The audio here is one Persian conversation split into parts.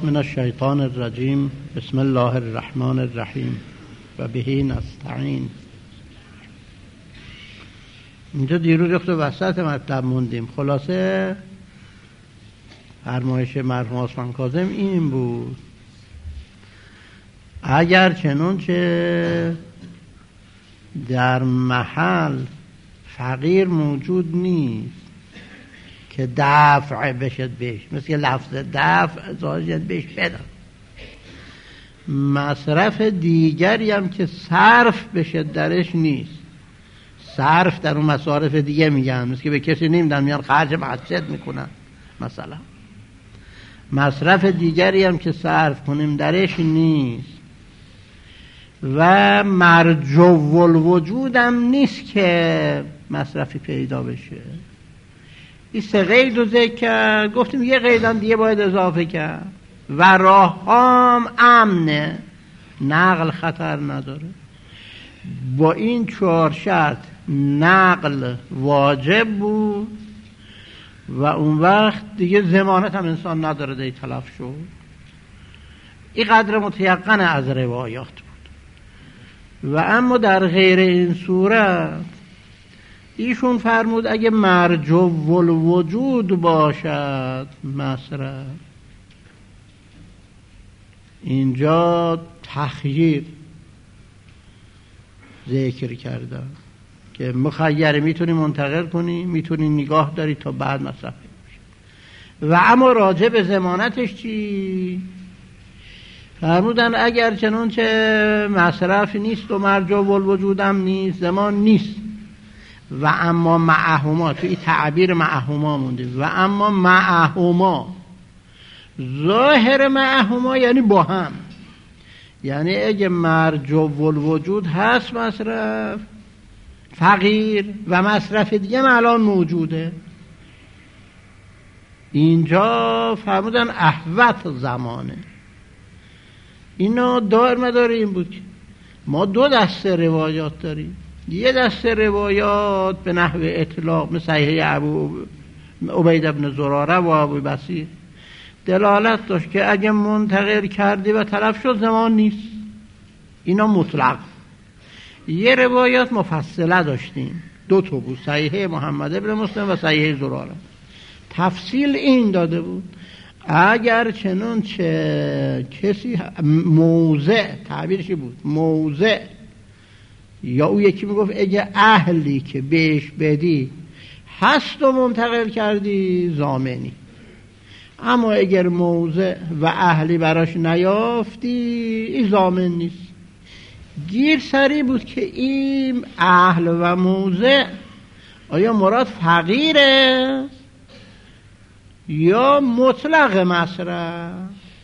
من الشیطان الرجیم. بسم الله الرحمن الرحیم و بهی نستعین. اینجا دیروز رفت و وسط مطلب موندیم. خلاصه فرمایش مرحوم عثمان کاظم این بود: اگر چنانچه در محل فقیر موجود نیست که دفع بشد بهش، مثل لفظ دفع زاجت بهش بدن، مصرف دیگری هم که صرف بشد درش نیست. صرف در اون مصارف دیگه میگن، مثل که به کسی نمیدن، میان خرج مسجد میکنن مثلا. مصرف دیگری هم که صرف کنیم درش نیست و مرجو الوجود هم نیست که مصرفی پیدا بشه. این سه قید رو ذکر کرد. گفتیم یه قید هم دیگه باید اضافه کرد: و راهام امنه، نقل خطر نداره. با این 4 شرط نقل واجب بود و اون وقت دیگه ضمانت هم انسان نداره دی تلف شد. این قدر متیقن از روایات بود. و اما در غیر این صورت ایشون فرمود اگه مرجو الوجود باشد مصرف، اینجا تخییر ذکر کردن که مخیره، میتونی منتقل کنی، میتونی نگاه داری تا بعد مصرف بشه. و اما راجع به ضمانتش چی؟ فرمودن اگر چنانچه مصرف نیست و مرجو الوجود هم نیست، ضمان نیست. و اما معهما، تو این تعبیر معهما مونده. و اما معهما، ظاهر معهما یعنی با هم، یعنی اگه مرجو الوجود هست مصرف فقیر و مصرف دیگه الان موجوده، اینجا فرمودن احوط زمانه. اینو دار مدار این بود که ما 2 دسته روایات داریم. یه دسته روایات به نحو اطلاق مثل صحیح ابو عبید بن زراره و ابو بصیر دلالت داشت که اگه منتقل کردی و تلف شد زمان نیست، اینا مطلق. یه روایات مفصله داشتیم، 2 تا بود: صحیح محمد ابن مسلم و صحیح زراره. تفصیل این داده بود اگر چنانچه کسی موضع، تعبیرشی بود موضع، یا او یکی میگفت اگه اهلی که بهش بدی هست و منتقل کردی ضامنی. اما اگر موضع و اهلی براش نیافتی این ضامن نیست. گیر سری بود که این اهل و موضع آیا مراد فقیره یا مطلق مصرف.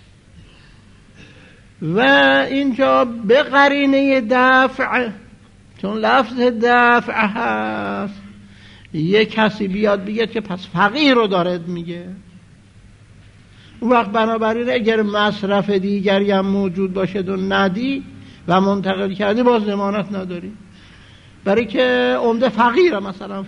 و اینجا به قرینه دفع، چون لفظ دفع هست، یک کسی بیاد بگه که پس فقیر رو دارد میگه، اون وقت بنابراین اگر مصرف دیگری هم موجود باشه و ندی و منتقل کردی باز ضمانت نداری، برای که عمده فقیره مثلا.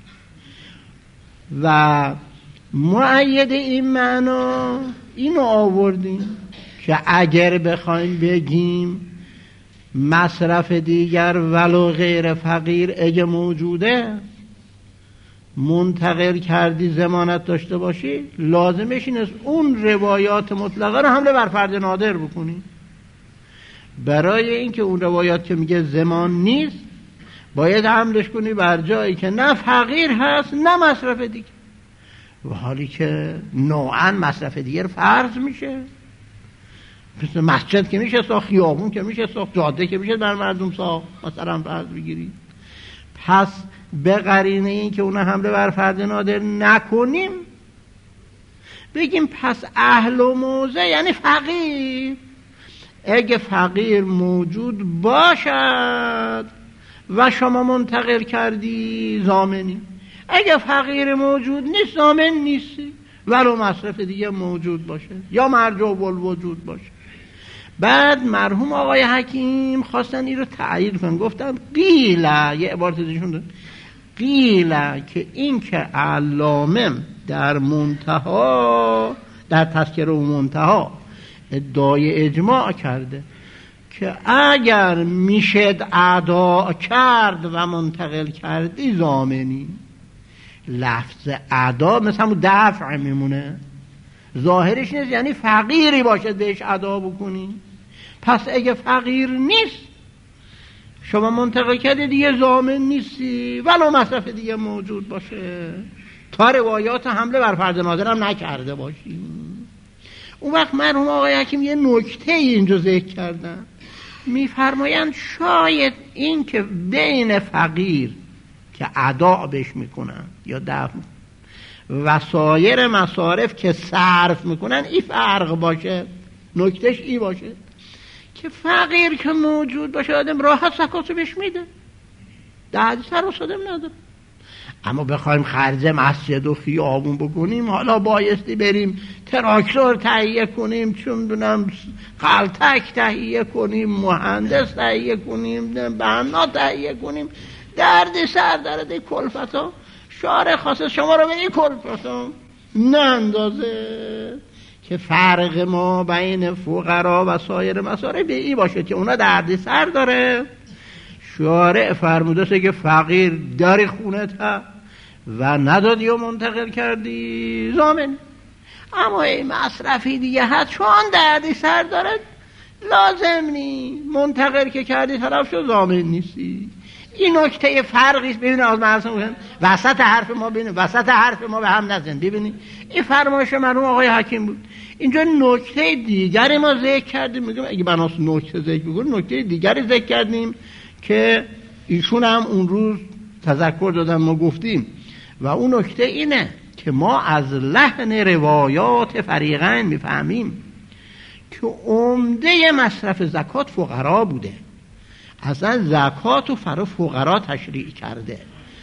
و مؤید این معنا اینو آوردیم که اگر بخوایم بگیم مصرف دیگر ولو غیر فقیر اگه موجوده منتقل کردی ضمانت داشته باشی، لازمش این است اون روایات مطلقه رو حمله بر فرد نادر بکنی. برای اینکه اون روایات که میگه ضمان نیست باید حملش کنی بر جایی که نه فقیر هست نه مصرف دیگر، و حالی که نوعا مصرف دیگر فرض میشه. مثل مسجد که میشه ساخت، خیابون که میشه ساخت، جاده که میشه در مردم ساخت مثلا فرض بگیرید. پس به قرینه این که اون حمله بر فرد نادر نکنیم بگیم پس اهل و موضع یعنی فقیر. اگه فقیر موجود باشد و شما منتقل کردی ضامنی، اگه فقیر موجود نیست ضامن نیستی ولو مصرف دیگه موجود باشه یا مرجو الوجود باشه. بعد مرحوم آقای حکیم خواستن این رو تأیید کنن، گفتن قیله، یه عبارت دیشون دارن، قیله که این که علامه در منتها، در تذکره و منتها ادعای اجماع کرده که اگر میشد ادا کرد و منتقل کردی ضامنی. لفظ ادا مثل همون دفع میمونه، ظاهرش نیست یعنی فقیری باشه بهش ادا بکنی. پس اگه فقیر نیست شما منتقل کردی دیگه ضامن نیستی ولو مصرف دیگه موجود باشه، تا روایات حمله بر فرد نادر هم نکرده باشیم. اون وقت مرحوم آقای حکیم یه نکته اینجا ذکر کردن، میفرمایند شاید این که بین فقیر که ادا بهش میکنن یا دفع و سایر مصارف که صرف میکنن این فرق باشه. نکتهش ای باشه که فقیر که موجود باشه آدم راحت زکاتو بهش میده، در سر و صدم نداره. اما بخوایم خرج مسجد و خیابون بکنیم، حالا بایستی بریم تراکتور تهیه کنیم، چون دونم قلتک تهیه کنیم، مهندس تهیه کنیم، بنا تهیه کنیم، درد سر داره دی کلفتا. شارع خاصه شما رو به این کلفتا نه اندازه که فرق ما بین فقرا و سایر مصارف به این باشه که اونا درد سر داره. شارع فرموده که فقیر داری خونت و ندادی و منتقل کردی ضامن، اما این مصرفی دیگه هست چون دردی سر داره لازم نی، منتقل که کردی طرف شو ضامن نیستی. این نکته فرقیست. ببینید از مرسوم وسط حرف ما ببینید، وسط حرف ما به هم نزن. ببینید این فرمایش مرحوم آقای حکیم بود. اینجا نکته دیگری ما ذکر کردیم، میگم اگه بناس نکته ذکر بکنیم نکته دیگری ذکر کردیم که ایشون هم اون روز تذکر دادن ما گفتیم، و اون نکته اینه که ما از لحن روایات فریقین میفهمیم که عمده مصرف زکات فقرا بوده. اصلا زکات و فرا فقرا تشریع کرده.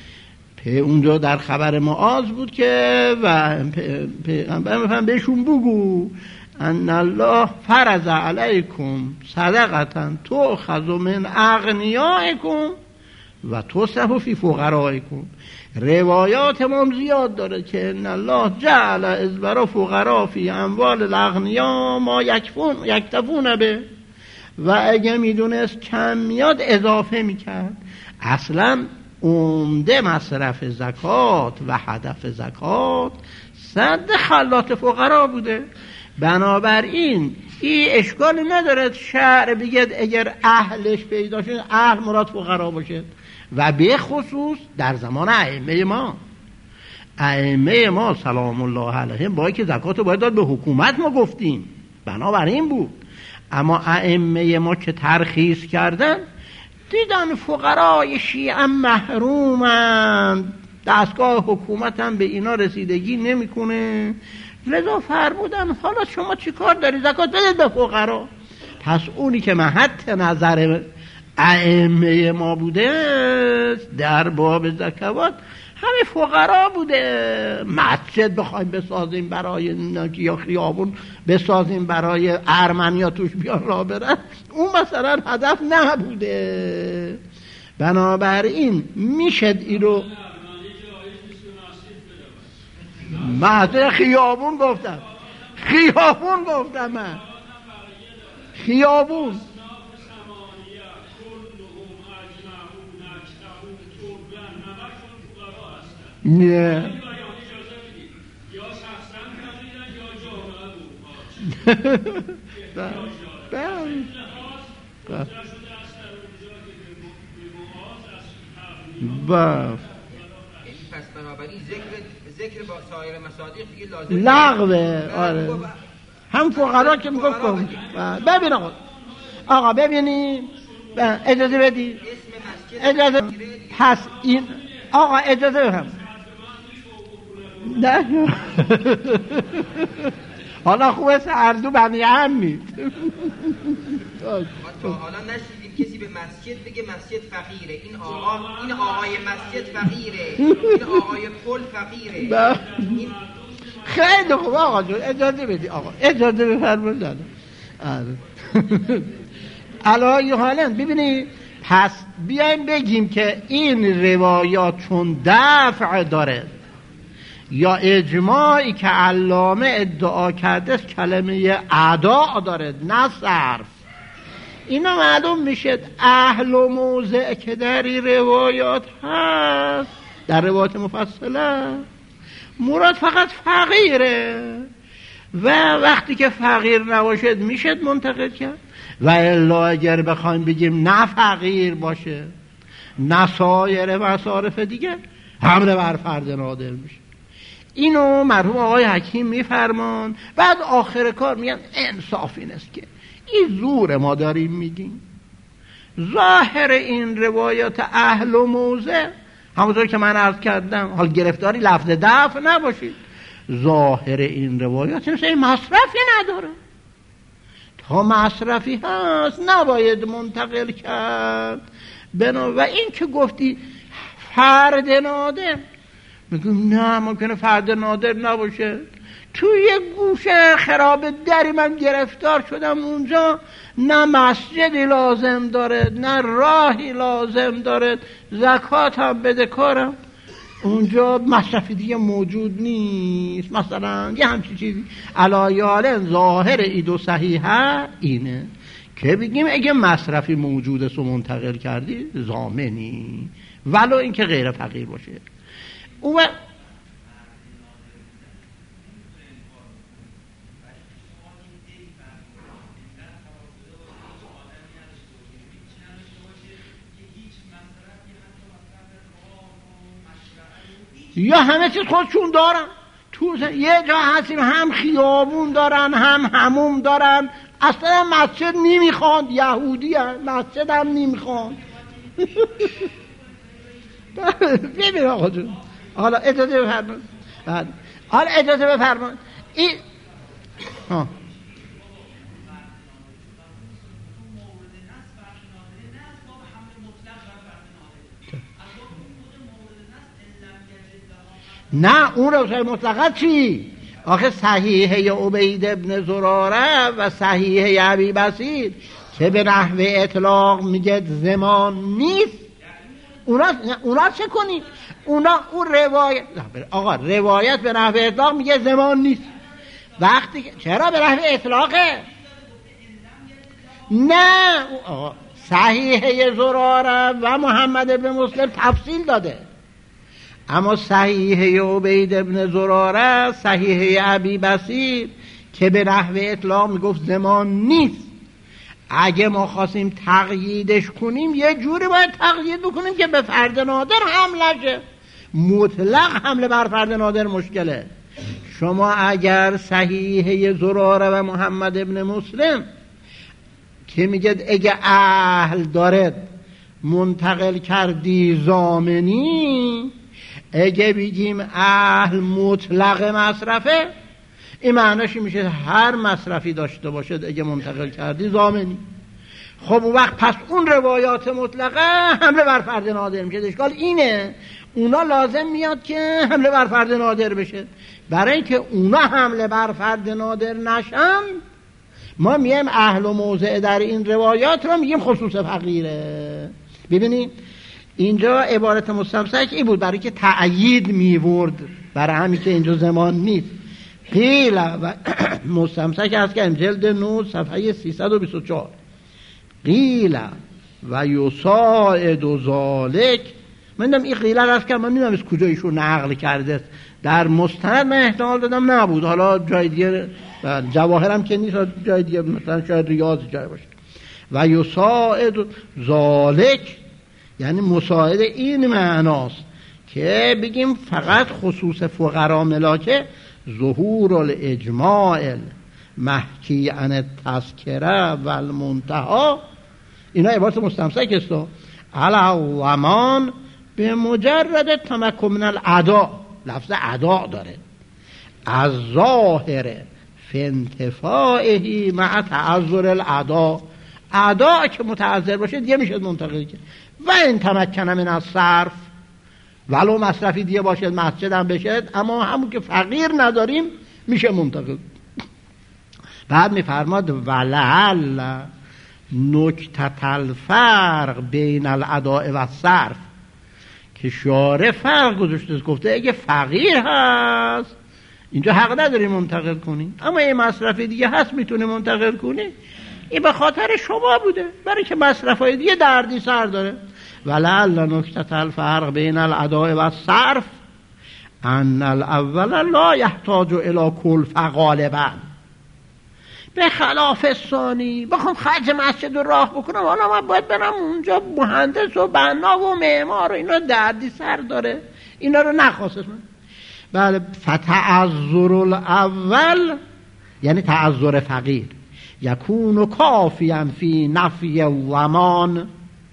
اونجا در خبر معاذ بود که و پیغمبر میفهم بهشون بگو ان الله فرض علیکم صدقه تؤخذ من اغنیائکم و تصرف فی فقرائکم. روایات ما زیاد داره که ان الله جعل ازبر فقرا فی اموال الاغنیا ما یکتفون به، و اگه میدونست کم میاد اضافه میکرد. اصلا عمده مصرف زکات و هدف زکات سد خلات فقرا بوده. بنابراین این اشکالی ندارد شرع بگید اگر اهلش پیدا شد اهل مراد فقرا باشه، و به خصوص در زمان ائمه ما سلام الله علیهم باید که زکاتو باید داد به حکومت، ما گفتیم بنابراین بود. اما ائمه ما که ترخیص کردن دیدن فقرای شیعه محرومن، دستگاه حکومت هم به اینا رسیدگی نمیکنه، لذا فرمودن حالا شما چی کار داری زکات بدید به فقرا. پس اونی که محط نظر ائمه ما بوده در باب زکات همه فقرا بوده. مسجد بخوایم بسازیم برای یا خیابون بسازیم برای ارمنیا توش بیان را برن، اون مثلا هدف نبوده. بنابراین میشد این رو مسجد خیابون گفتم من خیابون نه پس بنابراین ذکر با سایر مصادیق دیگه لازم لغوه. آره هم فقرا که میگفت ببین آقا ببینی اجازه بدی اجازه پس این آقا اجازه بهم نه حالا خوبه سردو بنی هم مید حالا نشیدیم کسی به مسجد بگه مسجد فقیره، این آقای مسجد فقیره، این آقای پل فقیره. خیلی خوب آقا جون اجازه بدی آقا اجازه بفرمایید. علایه حالا ببینید پس بیایم بگیم که این روایات چون دفع داره یا اجماعی که علامه ادعا کرده کلمه ادا داره نه صرف. اینا معلوم میشه اهل و موضع که در این روایات هست، در روایات مفصله مراد فقط فقیره و وقتی که فقیر نباشد میشه منتقل کرد و الا اگر بخوایم بگیم نه فقیر باشه نه سایر مصارف دیگه حمله بر فرد نادر میشه. اینو مرحوم آقای حکیم میفرمان. بعد آخر کار میگن انصاف این است که این زور ما داریم میگیم ظاهر این روایات اهل و موضع همونطور که من عرض کردم، حال گرفتاری لفظ دفع نباشید، ظاهر این روایات این مصرفی نداره، تا مصرفی هست نباید منتقل کرد. و این که گفتی فرد نادر، میگم نه ممکنه فرد نادر نباشه. توی یک گوشه خراب دری من گرفتار شدم، اونجا نه مسجدی لازم داره نه راهی لازم داره، زکات هم بده کارم، اونجا مصرفی دیگه موجود نیست، مثلا یه همچی چیزی. علایال ظاهر ایدو صحیحه اینه که بگیم اگه مصرفی موجوده سو منتقل کردی ضامنی، ولو اینکه غیر فقیر باشه. او یا همه چیز خودشون دارن، تو یه جا هستیم هم خیابون دارن هم حموم دارن، اصلا مسجد نمیخوان، یهودی هم مسجد هم نمیخوان. ببین آقا جون، حالا اجازه بفرمان، حالا اجازه بفرمان این نه اون روشن مطلقه چی؟ آخه صحیحه عبید ابن زراره و صحیحه ابی بصیر که به نحو اطلاق میگه زمان نیست، اونا چه کنی؟ اونا اون روایت، آقا روایت به نحو اطلاق میگه زمان نیست، وقتی چرا به نحو اطلاقه؟ نه آقا صحیحه زراره و محمد ابن مسلم تفصیل داده، اما صحیحه عبید ابن زراره صحیحه ابی بصیر که به نحو اطلاق میگفت زمان نیست. اگه ما خواستیم تقییدش کنیم یه جوری باید تقیید بکنیم که به فرد نادر حمله شه. مطلق حمله بر فرد نادر مشکله. شما اگر صحیحه زراره و محمد ابن مسلم که میگه اگه اهل دارد منتقل کردی ضامنی، اگه بگیم اهل مطلق مصرفه، این معناش میشه هر مصرفی داشته باشد اگه منتقل کردی ضامنی. خب اون وقت پس اون روایات مطلقه حمله بر فرد نادر میشه. اشکال اینه اونا لازم میاد که حمله بر فرد نادر بشه. برای اینکه اونا حمله بر فرد نادر نشن، ما میایم اهل و موضع در این روایات رو میگیم خصوص فقیره. ببینید اینجا عبارت مستمسک این بود برای که تأیید میورد، برای همین که اینجا زمان نیست. قیل و مستمسک هست که جلد 9 صفحه 324 قیل و یساعد و ذالک. من دیدم این قیل هست که من نمیدونم از کجا ایشون نقل کرده، در مستند من احتمال دادم نبود، حالا جای دیگه جواهرم که نیست، جای دیگه مثلا شاید ریاض جای باشه. و یساعد ذالک یعنی مساعد این معناست که بگیم فقط خصوص فقرا ملاکه ظهور الاجماع محکی عن التذکره و المنتهی. اینا عبارت مستمسک است. العوامان به مجرد تمکن من الادا، لفظ ادا داره، از ظاهر فی انتفاعه مع تعذر الادا، ادا که متعذر باشه دیگه میشه منتقل کرد. و این تمکن من از صرف، ولو مصرفی دیگه باشد مسجد هم بشه، اما همون که فقیر نداریم میشه منتقل. بعد میفرماد ولعل نکته الفرق بین الاداء و الصرف، که شارع فرق گذاشته، گفته اگه فقیر هست اینجا حق نداری منتقل کنی، اما یه مصرف دیگه هست میتونه منتقل کنی، این به خاطر شما بوده، برای که مصرفای دیگه دردی سر داره. ولعل نکته الفرق بین الاداء و الصرف ان الاول لا یحتاج الی کلفه غالبا، به خلاف ثانی بخوام خرج مسجد رو راه بکنم، حالا من باید برم اونجا مهندس و بنا و معمار و اینا دردی سر داره، اینا رو نخواستم. بله، فتعذر الاول یعنی تعذر فقیر یکون کافیا فی نفی الضمان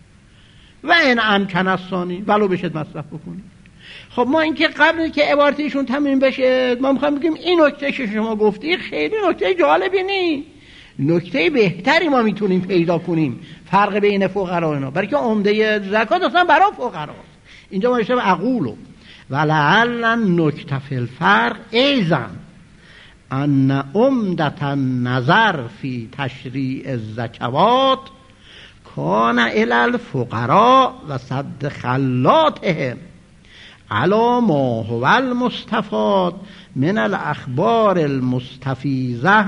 و این امکن الثانی، ولو بشد مصرف بکنی. خب ما اینکه قبل که عبارت ایشون تمرین بشه ما میخوایم بگیم این نکته که شما گفتی خیلی نکته جالبی نیست، نکته بهتری ما میتونیم پیدا کنیم فرق بین فقرا اینا، برای که عمده زکات اصلا برای فقراست. اینجا ما اشتباه اقولو ولعل نکته فی الفرق ایضا ان عمدة النظر فی تشریع الزکوات کان الی الفقراء و صد خلاتهم علی ما هو المستفاد من الاخبار المستفیضه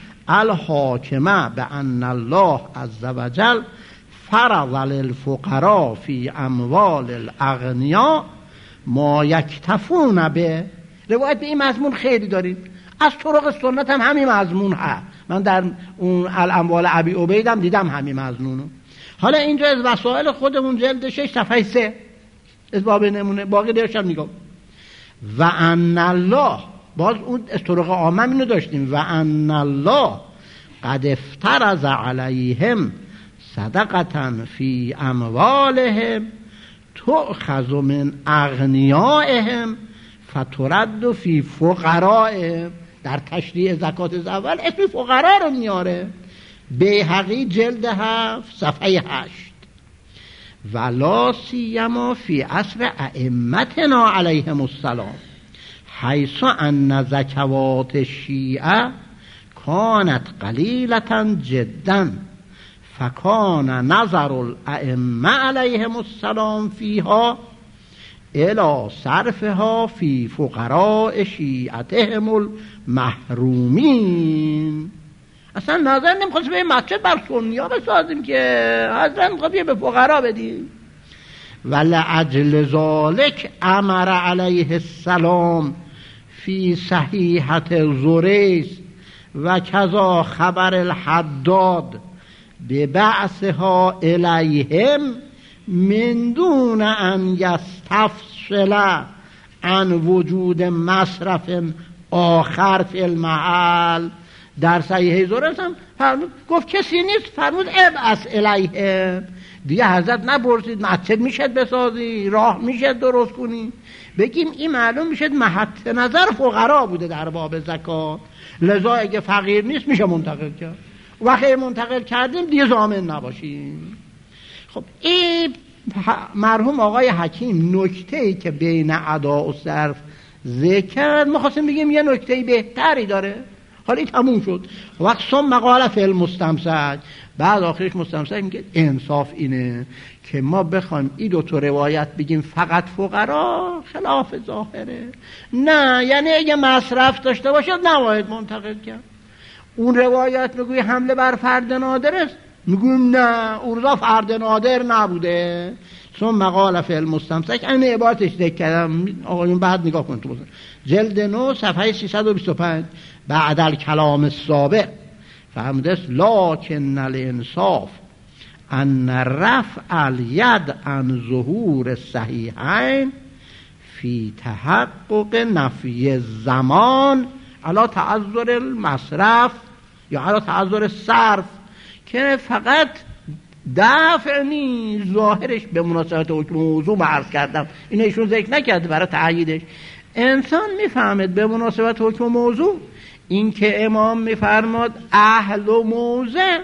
الحاکمه بان الله عز وجل فرض للفقراء فی اموال الاغنیاء ما یکتفون به. روایت به این مضمون خیلی داریم، از طرق سنت هم همین مضمون هست، من در اون الاموال ابی عبیدم دیدم همین مضمونو. حالا اینجا از وسائل خودمون جلد 6 صفحه 3 از باب نمونه، باقی درشم نگاه. و ان الله، باز اون از طرق عامه اینو داشتیم، و ان الله قد افترض علیهم صدقه فی اموالهم تؤخذ من اغنیائهم فترد فی فقرائهم. در تشریع زکات از اول اسم فقرا رو میاره، بیهقی جلد 7 صفحه 8. ولا سیما فی عصر ائمتنا علیهم السلام حیث ان زکوات الشیعه کانت قلیلة جدا فکان نظر الائمه علیهم السلام فیها الی صرفها فی فقراء شیعتهم المحرومین. اصلا نظر نمیخواست به مسجد بر سنیا بسازیم که حضرت میخواد به فقرا بدیم. ولعجل ذالک امر علیه السلام فی صحیحة زریس و کذا خبر الحداد ببعثها الیهم من دون ان یستفصل عن وجود مصرف آخر فی المحل. در صحیح زریس هم فرمود، گفت کسی نیست، فرمود ابعث الیهم. دیگه حضرت نپرسید مسجد میشد بسازی، راه میشد درست کنی، بگیم این معلوم میشد محط نظر فقرا بوده در باب زکات، لذا اگه فقیر نیست میشه منتقل کرد، وقتی منتقل کردیم دیگه ضامن نباشیم. خب این مرحوم آقای حکیم نکته‌ای که بین ادا و صرف ذکر، ما خواستیم بگیم یه نکته‌ای بهتری داره، حالا این تموم شد. وقت ثم مقاله فی المستمسک، بعد آخرش مستمسک میگه انصاف اینه که ما بخوایم این دو تا روایت بگیم فقط فقرا خلاف ظاهره، نه، یعنی اگه مصرف داشته باشه نباید منتقل کرد. اون روایت میگوی حمله بر فرد نادر است، میگویم نه، اون فرد نادر نبوده. ثم مقاله فی المستمسک، این عبارتش ذکر کردم، آقایون بعد نگاه کنید تو جلد 9 صفحه 325 بعد الکلام السابق فهمده است لکن الانصاف ان رفع الید عن ظهور الصحیحین فی تحقق نفی الزمان علی تعذر المصرف یا علی تعذر الصرف، که فقط دفع نیست، ظاهرش به مناسبت حکم موضوع عرض کردم، این ایشون ذکر نکرده برای تأییدش. انسان میفهمد به مناسبت حکم موضوع این که امام میفرماد اهل و موضع،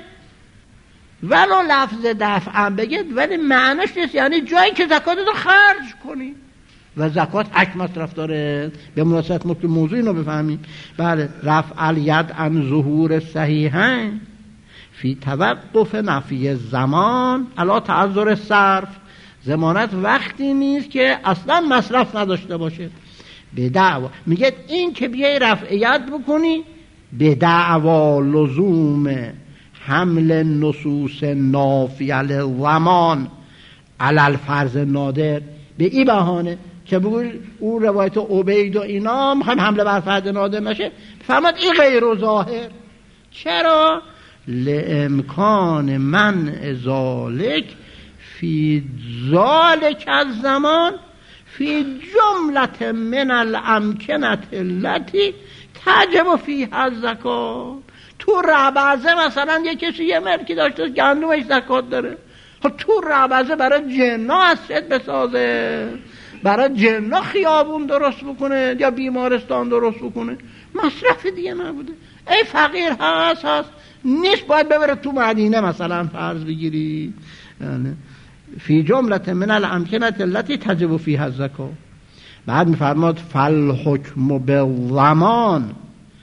ولو لفظ دفع هم بگید ولی معنیش نیست یعنی جایی که زکات رو خرج کنی، و زکات حق مصرف داره، به مناسبت حکم موضوع اینو بفهمیم. بله، رفع الید عن ظهور صحیحین فی توقف نفی الزمان علی تعذر الصرف، ضمانت وقتی نیست که اصلا مصرف نداشته باشه. به دعوا میگه این که بیای رفعیت بکنی به دعوا لزوم حمل نصوص نافیه الضمان علی الفرض نادر، به این بهانه که بگوی اون روایت عبید و اینا میخوایم حمله بر فرض نادر نشه، فهمت این غیر ظاهر. چرا؟ لامکان منع ذالک فی ذالک الزمان فی جملت من الامکنه التي تجب فیها الزکات. تو رعبزه مثلا یه کسی یه ملکی داشته گندمش زکات داره، تو رعبزه برای جنا اسید بسازه، برای جنا خیابون درست بکنه یا بیمارستان درست بکنه، مصرف دیگه نبوده. ای فقیر هست نیست، باید ببره تو مدینه مثلا فرض بگیری، یعنی فی جملت من الامکنه التي تجب فیها الزکات. بعد میفرماد فالحکم بالضمان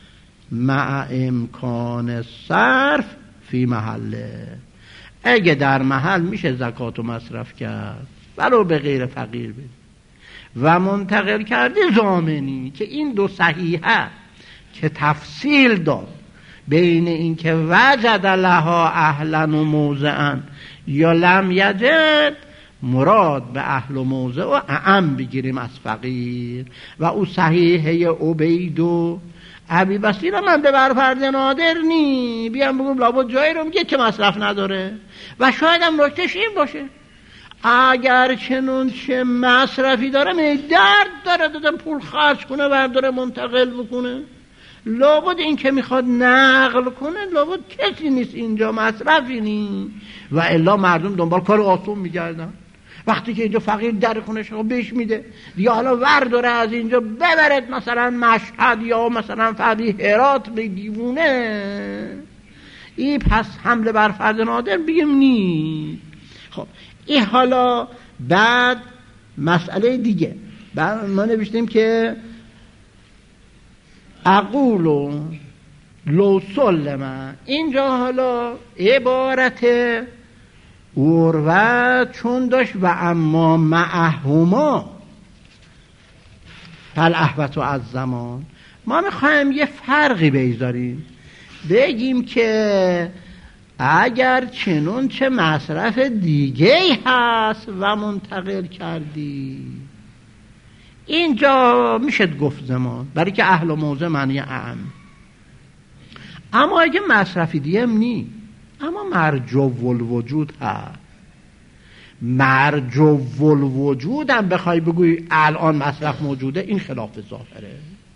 مع امکان صرف فی محله. اگه در محل میشه زکاتو مصرف کرد ولو به غیر فقیر بده و منتقل کردی ضامنی، که این دو صحیحه که تفصیل داد بین این که وجد لها اهلا و موضعا یا لم یجد، مراد به اهل و موضع و اعم بگیریم از فقیر. و او صحیحه عبید و ابی بصیر هم به برفرد نادر نی، بیام بگم لابد جایی رو میگه که مصرف نداره. و شاید هم نکتهش این باشه اگر چنون چه مصرفی داره درد داره دادم پول خرج کنه برداره منتقل بکنه، لابد این که میخواد نقل کنه لابد کسی نیست اینجا مصرفی نی، و الا مردم دنبال کار آسون میگردن. وقتی که اینجا فقیر در خونش رو بهش میده یا حالا ورداره از اینجا ببرد مثلا مشهد یا مثلا فقی هرات به دیوونه، این پس حمله بر فرد نادر بگیم نی. خب این حالا بعد مسئله دیگه بعد ما نوشتیم که اقولو لو سلم، اینجا حالا عبارت عروه چون داشت و اما معهما فالاحوط از زمان، ما میخوایم یه فرقی بگذاریم بگیم که اگر چنون چه مصرف دیگه هست و منتقل کردی، اینجا میشه گفت زمان، برای که اهل و موضع معنی اعم. اما اگه مصرفی دیگه نی، اما مرجو الوجود هست، مرجو الوجود هم بخوای بگوی الان مصرف موجوده، این خلاف ظاهره.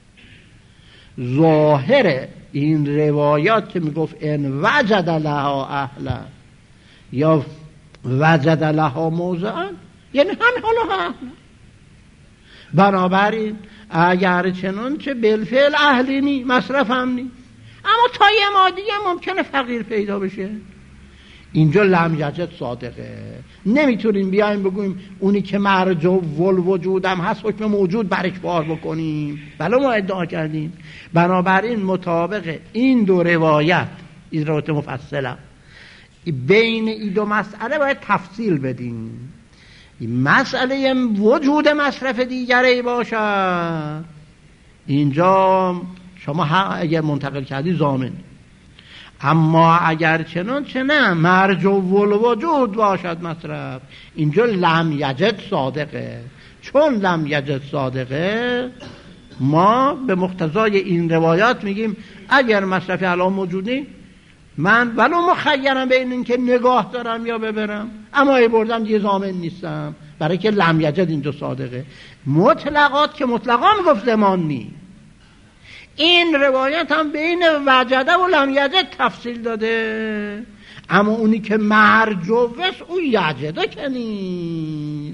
ظاهر این روایات که میگفت ان وجد لها اهلا یا وجد لها موضعا، یعنی همین حالا اهلا. بنابراین اگر چنون چه بالفعل اهلی نی، مصرف هم نی، اما تا یه مادیه ممکنه فقیر پیدا بشه، اینجا لم یجد صادقه. نمیتونیم بیایم بگویم اونی که مرجو الوجود هم هست حکم موجود برش بار بکنیم، بله ما ادعا کردیم. بنابراین مطابق این دو روایت، این روایت مفصله، بین این دو مسئله باید تفصیل بدیم. مسئله وجود مصرف دیگری باشد، اینجا شما اگر منتقل کردی ضامن، اما اگر چنان چه نه مرجو الوجود باشد مصرف، اینجا لم یجد صادقه. چون لم یجد صادقه، ما به مقتضای این روایات میگیم اگر مصرف الان موجودی، من ولو مخیرم بین این که نگاه دارم یا ببرم، اما ای بردم دیگه ضامن نیستم، برای که لم یجد اینجا صادقه. مطلقات که مطلقا میگفت زمان نی، این روایت هم بین وجده و لم یجد تفصیل داده، اما اونی که مرجوست اون یجده که نیست.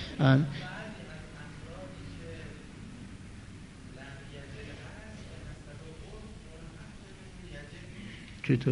چطور؟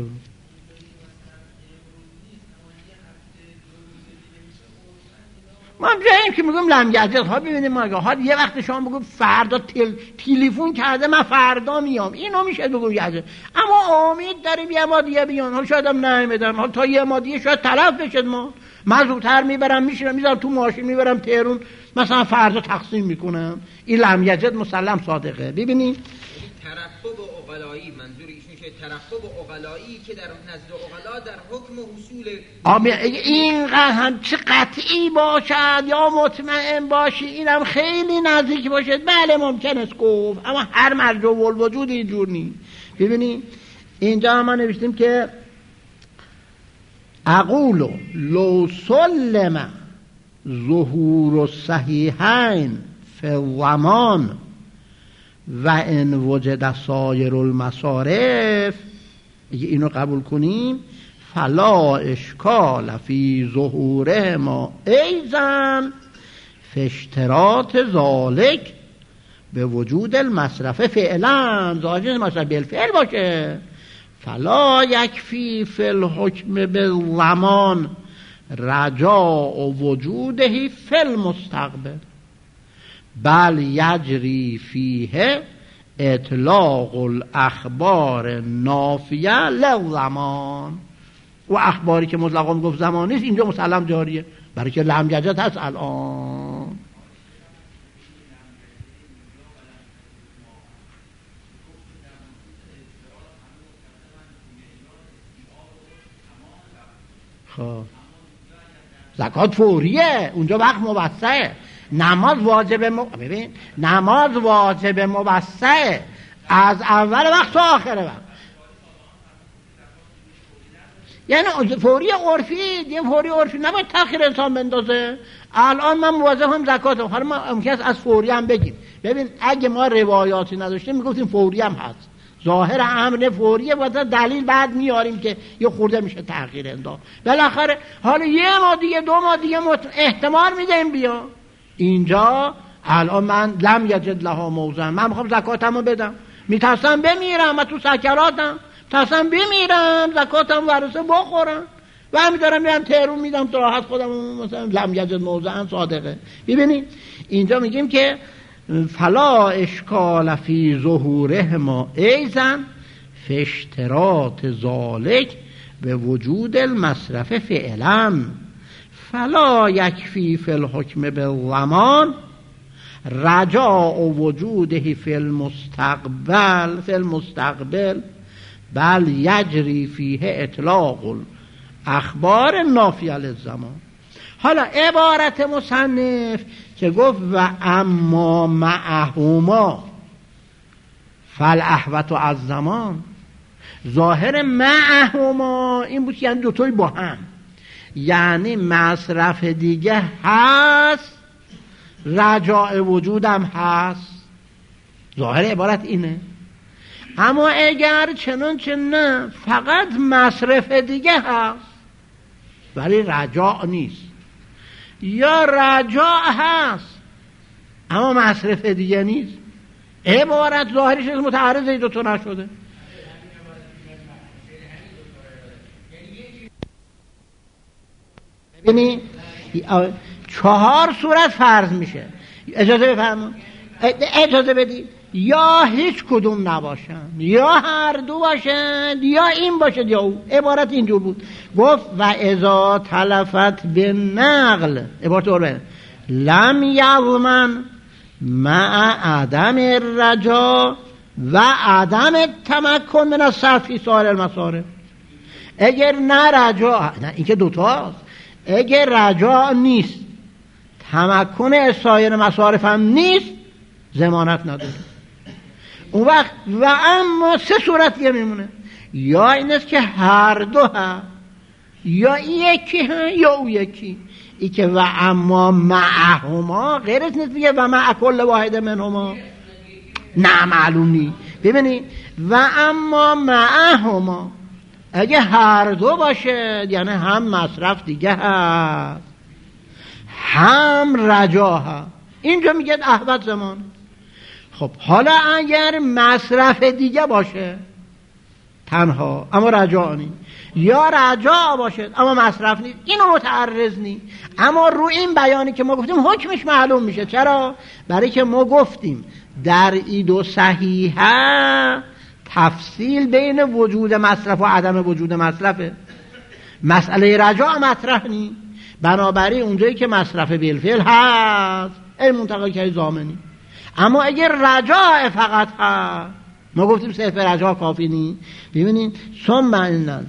ما جای این که میگم لم یجد، ها ببینید ما ها یه وقت شما بگم فردا تلفن کرده من فردا میام، اینو میشه بگم یجد، اما امید داریم یه ما دیگه بیان، حالا شاید هم نمیدن، حالا تا یه ما دیگه شاید تلف بشه، ما من زودتر میبرم میشینم میذارم تو ماشین میبرم تهران مثلا فردا تقسیم میکنم. این لم یجد مسلم صادقه. ببینید ترقب عقلایی، منظور ایشون که ترقب عقلایی که در نزد عقلا در حکم حصول اینقدر هم چه قطعی باشد یا مطمئن باشی اینم خیلی نزدیک باشد، بله ممکن است گفت، اما هر مرجع الوجود اینجور نیست. ببینید اینجا ما نوشتیم که اقول لو سلم ظهور الصحیحین فی الزمان و ان وجد سایر المصارف، اینو قبول کنیم، فلا اشکال فی ظهوره ما ایزن فی اشتراط ذالک به وجود المصرف فعلا، ظاهر مصرف بالفعل باشه، فلا یکفی فی الحکم بالزمان رجاء وجوده فی المستقبل بل یجری فیه اطلاق الاخبار نافیه للزمان. و اخباری که مطلقا گفت زمانی است اینجا مسلم جاریه، برای که لم یجد هست الان. خب زکات فوریه، اونجا وقت موسعه. نماز واجب ببین نماز واجب موسعه از اول وقت تا آخر وقت، یعنی فوری عرفی، یه فوری عرفی نباید تأخیر انسان بندازه. الان من موظفم زکاتم، حالا ما ممکن است از فوری هم بگیم. ببین اگه ما روایاتی نداشتیم میگفتیم فوری هم هست، ظاهر امر فوریه، واسه دلیل بعد میاریم که یه خورده میشه تأخیر انداخت. بالاخره حالا یه ما دیگه دو ما دیگه احتمال میدیم بیا. اینجا الان من لم یجد لها موضع، من میخوام زکاتمو بدم، میترسم بمیرم و تو سکراتم، ترسم بمیرم زکاتم ورثه بخورم و همین دارم میرم تهرون میدم تو راحت خودم، مثلا لم یجد موضع صادقه. ببینید اینجا میگیم که فلا اشکال فی ظهوره ما ایزن فی اشتراط ذالک به وجود المصرف فعلا فلا یکفی فی الحکم بالزمان رجاء وجوده فی المستقبل بل یجری فیه اطلاق الاخبار نافیه للزمان. حالا عبارت مصنف که گفت و اما معهما فالاحوط از زمان، ظاهر معهما این بود یعنی دوتایی با هم، یعنی مصرف دیگه هست رجاء وجودم هست، ظاهر عبارت اینه. اما اگر چنانچه نه فقط مصرف دیگه هست ولی رجاء نیست، یا رجاء هست اما مصرف دیگه نیست، عبارت ظاهرش متعارض این دوتا نشده. ببینی 4 صورت فرض میشه، اجازه بفرمایید، اجازه بدید، یا هیچ کدوم نباشن، یا هر دو باشن، یا این باشد یا او. عبارت اینجور بود، گفت و اذا تلفت به نقل، عبارت اول لم یضمن مع عدم الرجا و عدم تمکن من الصرف فی سایر المصارف. اگر نه رجا، نه این که دوتاست، اگر رجا نیست تمکن سایر مصارف هم نیست ضمانت نداره. اون وقت و اما 3 صورت دیگه میمونه، یا این است که هر دو هست، یا یکی هست یا او یکی. ای که و اما معهما غیر از نیست بگه و مع کل واحد منهما، نه معلوم نیست. ببینید و اما معهما اگه هر دو باشه یعنی هم مصرف دیگه هست هم رجا هست، اینجا میگه احوط زمان. خب حالا اگر مصرف دیگه باشه تنها اما رجاء نیست، یا رجاء باشد اما مصرف نیست، اینو متعرض نیست. اما رو این بیانی که ما گفتیم حکمش معلوم میشه. چرا؟ برای که ما گفتیم در این دو صحیحه تفصیل بین وجود مصرف و عدم وجود مصرفه. مسئله رجاء مطرح نیست. بنابراین اونجایی که مصرف بالفعل هست ای منتقل که ضامنی. اما اگر رجاء فقط هست، ما گفتیم صرف رجاء کافی نیست. ببینید ثم ان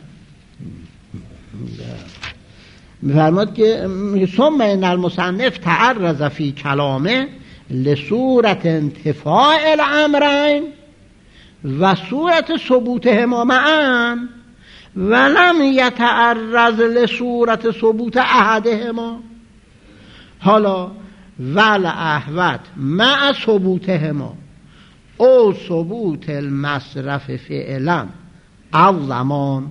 می‌فرماد که ثم ان المصنف تعرض فی کلامه لصورت انتفاع الامرین و صورت ثبوتهما معا ولم یتعرض لصورت ثبوت احدهما. حالا ول احوت مع ثبوتهما او ثبوت المصرف فعلا او زمان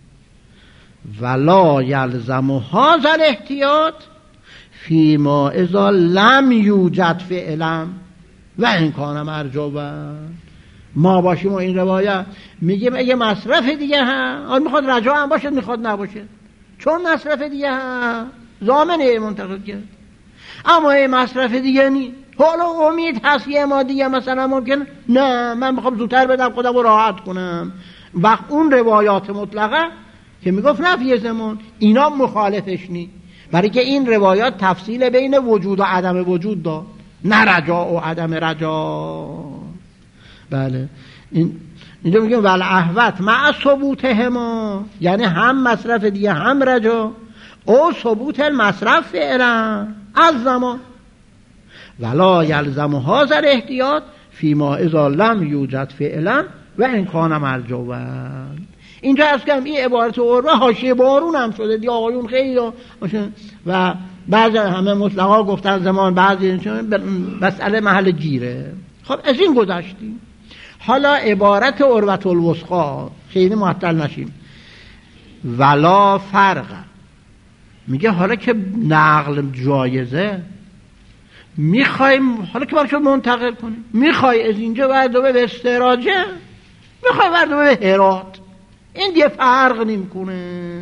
ولا یلزم هذا الاحتیاط فیما اذا لم یوجد فعلا و این کان مرجوبا. ما باشیم و این روایت میگیم اگه مصرف دیگه ها میخواد رجاء هم باشد میخواد نباشه، چون مصرف دیگه ها ضامنه منتقل کرد. اما این مصرف دیگه نی، حالا امید هست یه ما دیگه مثلا ممکن نه من میخوام زودتر بدم خودم رو راحت کنم. وقت اون روایات مطلقه که میگفت نفی زمان اینا مخالفش نی، برای که این روایات تفصیل بین وجود و عدم وجود داد، نه رجاء و عدم رجاء. بله اینجا میگیم ول احوت مع ثبوتهما، یعنی هم مصرف دیگه هم رجاء او ثبوت المصرف فعلا از زمان ولا یلزم هذا الاحتیاط فیما اذا لم یوجد فعلا و این کان مرجوبا. اینجا از کم این عبارت عربه حاشیه بارون هم شده دی آقایون خیلی و بعضی همه مطلقا گفتن زمان، بعضی مسئله محل گیره. خب از این گذشتیم. حالا عبارت عروة الوثقی خیلی معطل نشیم. ولا فرق، میگه حالا که نقل جایزه میخوایم حالا که برشون منتقل کنیم، میخوای از اینجا بردوبه به استراجه، میخوای بردوبه به هرات، این دیگه فرق نمیکنه.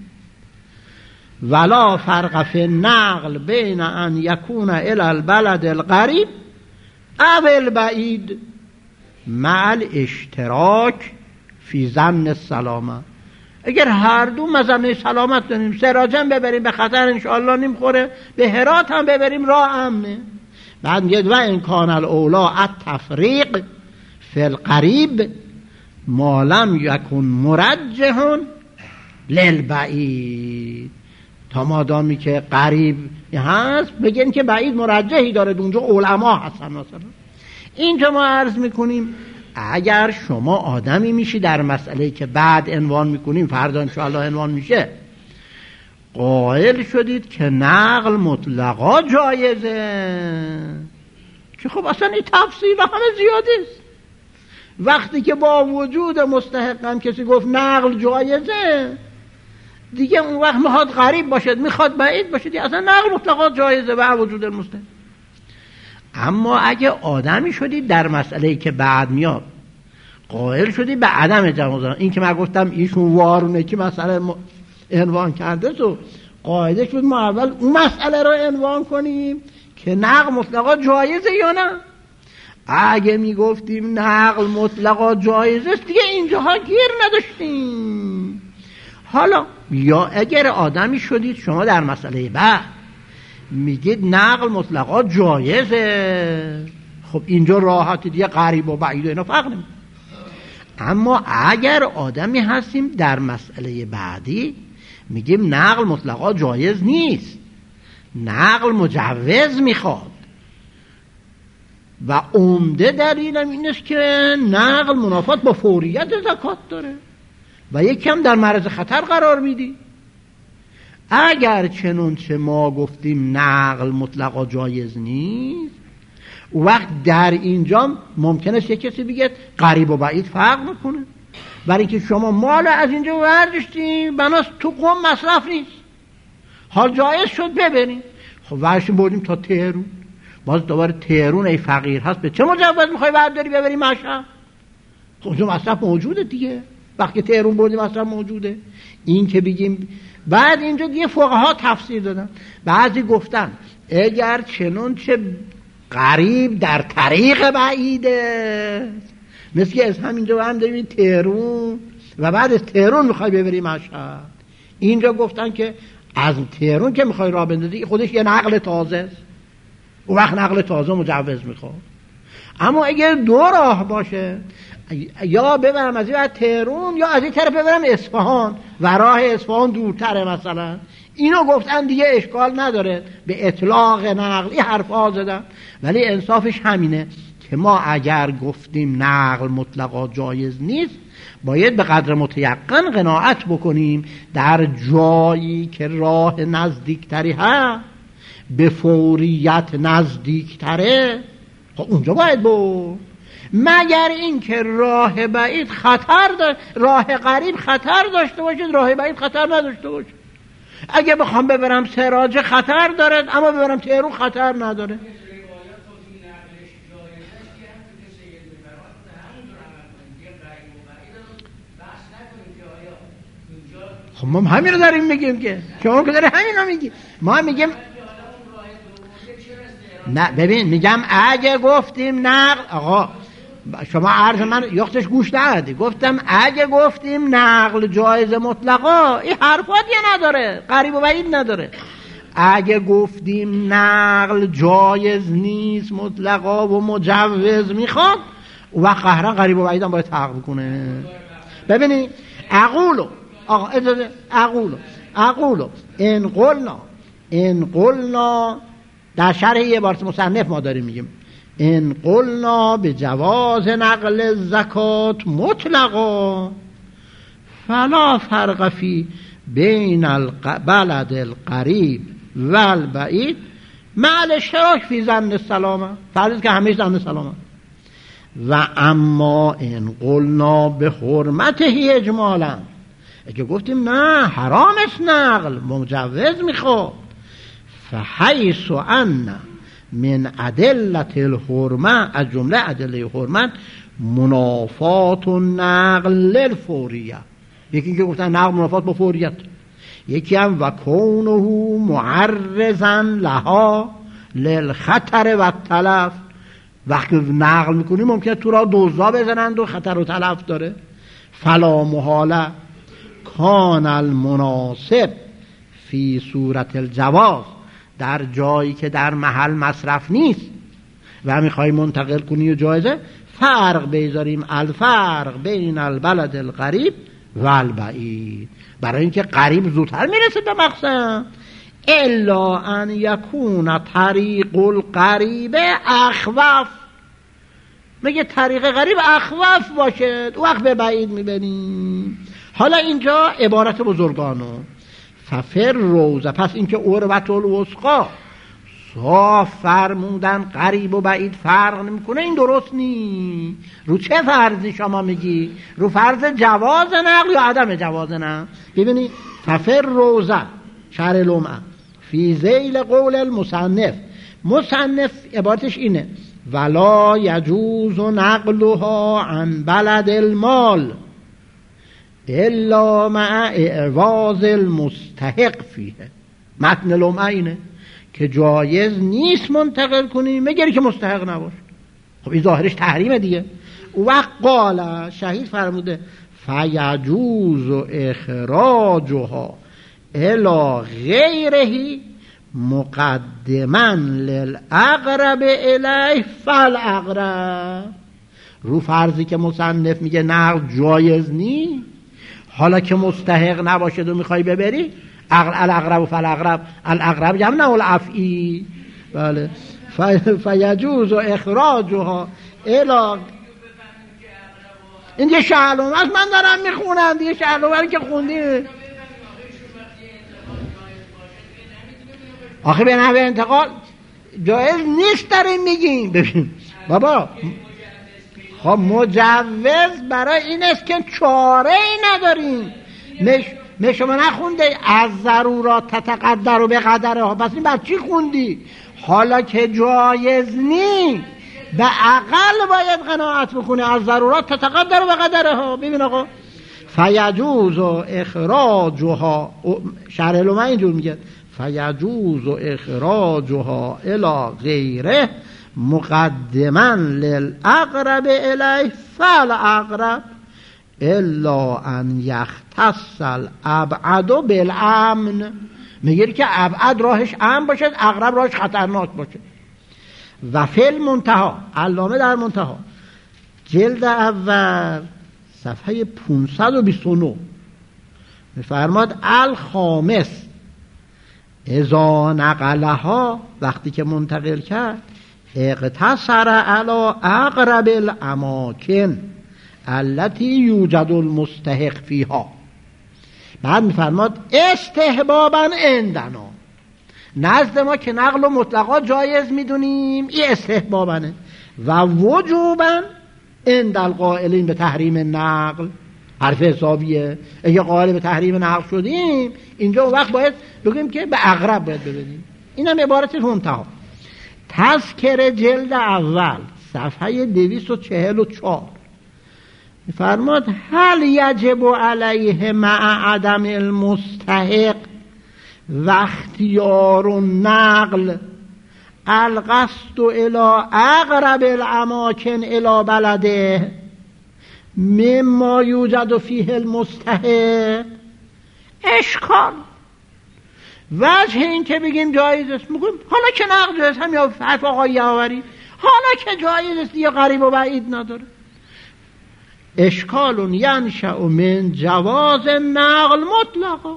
ولا فرق فی النقل بین ان یکون الی البلد القریب او البعید مع الاشتراک فی ظن السلامه. اگر هر دو مظنه سلامت داریم، سراجم ببریم به خطر انشاءالله نمیخوره، به هرات هم ببریم راه امنه. بعد میگه و این کان الاولا التفریق فی القریب ما لم یکن مرجح للبعید. تا مادامی که قریب هست بگن که بعید مرجحی داره، اونجا علما هستن. مثلا اینجا ما عرض میکنیم اگر شما آدمی میشی در مسئله که بعد عنوان میکنیم، فردا انشاءالله عنوان میشه، قائل شدید که نقل مطلقا جایزه، که خب اصلا این تفصیل همه زیاده است. وقتی که با وجود مستحقم کسی گفت نقل جایزه، دیگه اون وقت میخواد غریب باشد میخواد بعید باشد، اصلا نقل مطلقا جایزه با وجود المستحق. اما اگه آدمی شدید در مسئله که بعد میاد قائل شدی به عدم جواز، این که من گفتم ایشون وارونه که مسئله عنوان کرده، تو قاعده شد ما اول اون مسئله رو عنوان کنیم که نقل مطلقا جایزه یا نه. اگه میگفتیم نقل مطلقا جایزه است دیگه اینجاها گیر نداشتیم. حالا یا اگر آدمی شدید شما در مسئله بعد میگید نقل مطلقا جایزه، خب اینجا راحتی دیگه قریب و بعید و اینا فرق نمیکنه. اما اگر آدمی هستیم در مسئله بعدی میگیم نقل مطلقا جایز نیست، نقل مجوز میخواد و عمده دلیلم این است که نقل منافات با فوریت زکات داره و یک کم در معرض خطر قرار میدی. اگر چنانچه ما گفتیم نقل مطلقا جایز نیست، وقت در اینجا ممکنه یک کسی بگه قریب و بعید فرق میکنه، برای اینکه شما مال از اینجا برداشتیم بناس تو قم مصرف نیست، حال جایز شد ببریم. خب ورشیم بردیم تا تهرون، باز دوباره تهرون ای فقیر هست به چه مجوز میخوای برداری ببری مشهد؟ خب اونجا مصرف موجوده دیگه، وقتی تهرون بردیم اصلا موجوده. این که بگیم بعد اینجا دیگه فقها تفسیر دادن، بعضی گفتن اگر چنانچه قریب در طریق بعیده، مثل که از همینجا هم داریم تهرون و بعد از تهرون میخوای ببری مشهد، اینجا گفتن که از تهرون که میخوای راه بندازی خودش یه نقل تازه است، اون وقت نقل تازه مجوز میخواد. اما اگر دو راه باشه، یا ببرم از این بعد تهرون یا از این طرف ببرم اصفهان و راه اصفهان دورتره مثلا، اینو گفتن دیگه اشکال نداره، به اطلاق نقل این حرفا زدن. ولی انصافش همینه که ما اگر گفتیم نقل مطلقا جایز نیست، باید به قدر متیقن قناعت بکنیم در جایی که راه نزدیکتری هست، به فوریت نزدیکتره، خب اونجا باید برد. مگر این که راه بعید خطر راه قریب خطر داشته باشه، راه بعید خطر نداشته باشه. اگه بخوام ببرم سراج خطر داره، اما ببرم تهرون خطر نداره. خب ما همین رو داریم میگیم که شما که داره همین رو میگیم، ما میگیم نه. ببین میگم اگه گفتیم نقل، آقا شما عرض من یختش گوش ندادی، گفتم اگه گفتیم نقل جایز مطلقا این حرفات یه نداره، قریب و بعید نداره. اگه گفتیم نقل جایز نیست مطلقا و مجوز میخواد، و قهرا قریب و بعید هم باید حق بکنه. ببینید اقولو، آقا اجازه، اقولو ان قلنا در شرح یه عبارت مصنف ما داریم میگیم ان قلنا به جواز نقل زکات مطلقا فلا فرق فی بین البلد القریب و البعید مع الاشتراک فی ظن السلامه، فرض که همه ظن سلامه. و اما ان قلنا به حرمته اجمالا، اگه گفتیم نه حرام است نقل مجوز میخواد، فحیث ان من ادلت الحرمه، از جمله ادله حرمت منافات النقل للفوریه، یکی که گفتن نقل منافات با فوریت، یکی هم و کونه معرضا لها للخطر و تلف، وقتی نقل میکنی ممکنه تو را دوزا بزنند و خطر و تلف داره. فلا محاله کان المناسب فی صورت الجواز، در جایی که در محل مصرف نیست و میخوای منتقل کنی و جایزه، فرق بیزاریم الفرق بین البلد القریب و البعید، برای اینکه قریب زودتر میرسه به مقصد. الا ان یکون طریق القریب اخوف، میگه طریق قریب اخوف باشه، وقت به بعید میبریم. حالا اینجا عبارت بزرگانو ففر روزه، پس اینکه عروة الوثقی صاف فرمودن قریب و بعید فرق نمیکنه، این درست نی. رو چه فرضی شما میگی؟ رو فرض جواز نقل یا عدم جواز نقل؟ ببینید ففر روزه شرح لمعه فی ذیل قول المصنف، مصنف عبارتش اینه ولا یجوز نقلها عن بلد المال الا مع اعواز المستحق فیه. متن لمعه اینه که جایز نیست منتقل کنی مگر که مستحق نباشه. خب این ظاهرش تحریمه دیگه. و قال شهید فرموده فیجوز اخراجها الی غیره مقدما للاقرب الیه فالاقرب. رو فرضی که مصنف میگه نقل جایز نی، حالا که مستحق نباشه و میخوای ببری، الاقرب و فالاقرب، الاقرب جمع الافعی، بله، فیجوز اخراجها الی. این دیگه شعلوم است، من دارم میخونم دیگه، شعلوم که خوندیم آخه به نحو انتقال جایز نیست داریم میگیم. ببین بابا، خب مجوز برای این است که چاره ای نداریم. شما نخونده از ضرورات تتقدر و به قدره ها، پس این بعد چی خوندی؟ حالا که جایز نی به اقل باید قناعت بکنه، از ضرورات تتقدر و به قدره ها. ببین آقا فیجوز و اخراجها، شرح لومه اینجور میگه فیجوز و اخراجها الی غیره مقدما للاقرب الیه فالاقرب الا ان یختص الابعد بالامن. میگه که ابعد راهش امن باشه، اقرب راهش خطرناک باشه. و فی المنتهی، علامه در منتهی جلد اول صفحه 529 میفرماد الخامس اذا نقلها، وقتی که منتقل کرد اقتصر علی اقرب الاماکن التي یوجد المستحق فیها. بعد میفرماد استحبابا عندنا، نزد ما که نقل و مطلقا جایز میدونیم، این استحبابنه. و وجوبا عند القائلین به تحریم نقل، حرف حسابیه. اگه قائل به تحریم نقل شدیم اینجا اون وقت باید بگیم که به اقرب باید ببینیم. اینم عبارت منتهی. تذکره جلد اول صفحه 244 فرماد هل یجب علیه مع عدم المستحق و اختیار النقل القصد الى اقرب الاماکن الى بلده مما یوجد فیه المستحق. اشکال وجه این که بگیم جایز است، میگیم حالا که نقل جایز هم یا حرف آقای یاوری، حالا که جایز است یا قریب و بعید نداره. اشکال ینشأ من جواز نقل مطلقا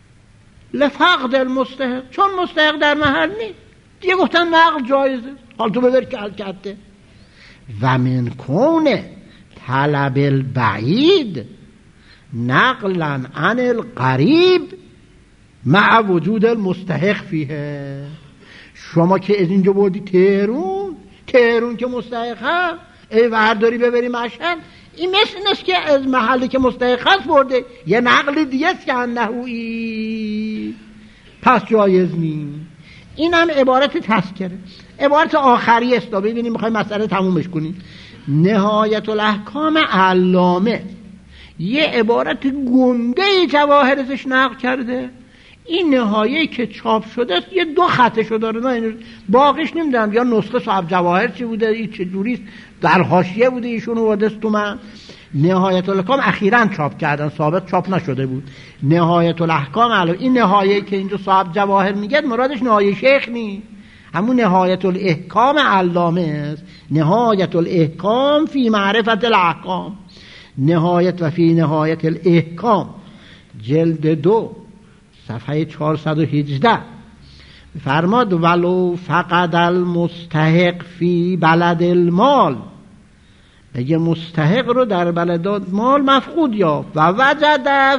لفقد المستحق، چون مستحق در محل نیست دیگه گفتن نقل جایزه، حال تو ببر که کرده. و من کونه طلب البعید نقلا عن القریب مع وجود المستحق فیه. شما که از اینجا بردی تهرون که مستحق هست، ای ورداری ببری مشهد، این مثل نیست که از محلی که مستحق هست برده یه نقل دیگه است که انهویی پس جایز نیست. این هم عبارت تذکره. عبارت آخری است، ببینیم میخوایم مسئله تمومش کنیم. نهایت الاحکام علامه یه عبارت گنده جواهرش نقل کرده. این نهایه که چاپ شده است یه 2 خطش داره، نه باقیش نمیدونم یا نسخه صاحب جواهر چی بوده، این چه جوریست، در حاشیه بوده ایشون آورده است تو من. نهایت الاحکام اخیراً چاپ کردن، سابق چاپ نشده بود. نهایت الاحکام علامه، این نهایه که اینجا صاحب جواهر میگه مرادش نهایه شیخ نیست، همون نهایت الاحکام علامه است. نهایت الاحکام فی معرفت الاحکام، نهایت و فی نهایت الاحکام جلد 2 صفحه 418 فرماد ولو فقد المستحق فی بلد المال، اگه مستحق رو در بلد مال مفقود یافت و وجد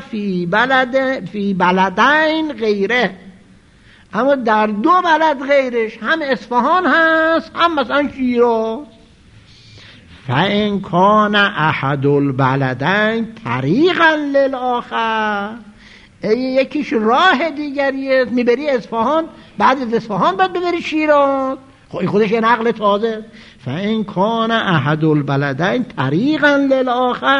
فی بلدین غیره، اما در 2 بلد غیرش، هم اصفهان هست هم مثلا شیراز، فإن کان احد البلدین طریقا للآخر، یکیش راه دیگریه، میبری اصفهان بعد از اصفهان باید ببری شیراز، خودش یه نقل تازه. فإن کان احد البلدین طریقا للآخر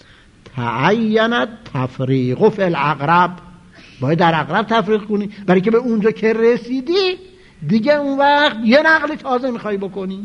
تعین تفریق فی الاقرب، باید در اقرب تفریق کنی، برای که به اونجا که رسیدی دیگه اون وقت یه نقل تازه میخوای بکنی.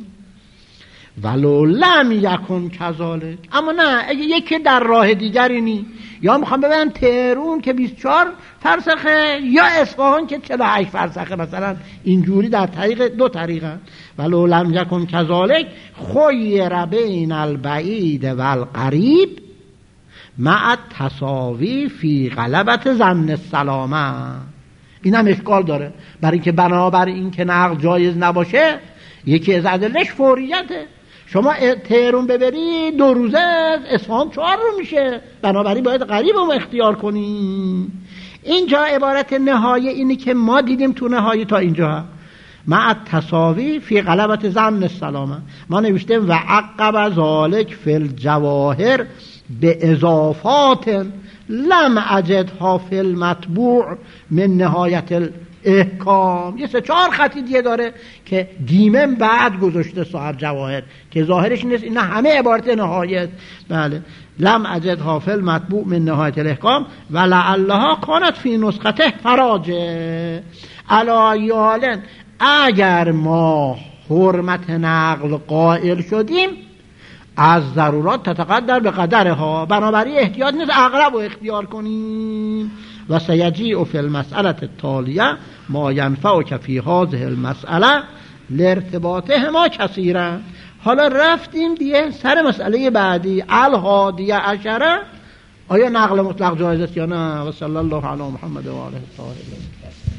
ولو لم یکن کذالک، اما نه اگه یکی در راه دیگری نی، یا میخوام ببینم تهرون که 24 فرسخه یا اصفهان که 48 فرسخه مثلا، اینجوری در طریق 2 طریقه. ولو لم یکن کذالک خیر بین البعید و القریب مع التساوی فی غلبت ظن السلامه. این هم اشکال داره، برای اینکه بنابر این که نقل جایز نباشه یکی از ادلش فوریته. شما تهرون ببری 2 روزه اصفهان 4 رو میشه، بنابراین باید قریب رو اختیار کنی. اینجا عبارت نهایه اینی که ما دیدیم تو نهایه تا اینجا مع التساوی فی غلبت ظن السلامه، ما نوشتیم و عقب ذالک فی الجواهر به اضافات لم اجدها فی المطبوع من نهایت الاحکام. یه 3-4 خطی دیگه داره که دیمن بعد گذاشته صاحب جواهر که ظاهرش نیست اینا همه عبارت نهایت. بله لم اجدها فی المطبوع من نهایت الاحکام و لعلها کانت فی نسخته فراجه. علایالن اگر ما حرمت نقل قائل شدیم از ضرورات تتقدر به قدرها، بنابراین احتیاط نیست اغلب رو اختیار کنیم. و سیجیء فی المسئله التالیه ما ینفعک فی هذه المسئله لارتباطهما کثیرا. حالا رفتیم دیگه سر مسئله بعدی الحادیه عشره، آیا نقل مطلق جایز است یا نه؟ و صلی الله علی محمد و آله الطاهرین.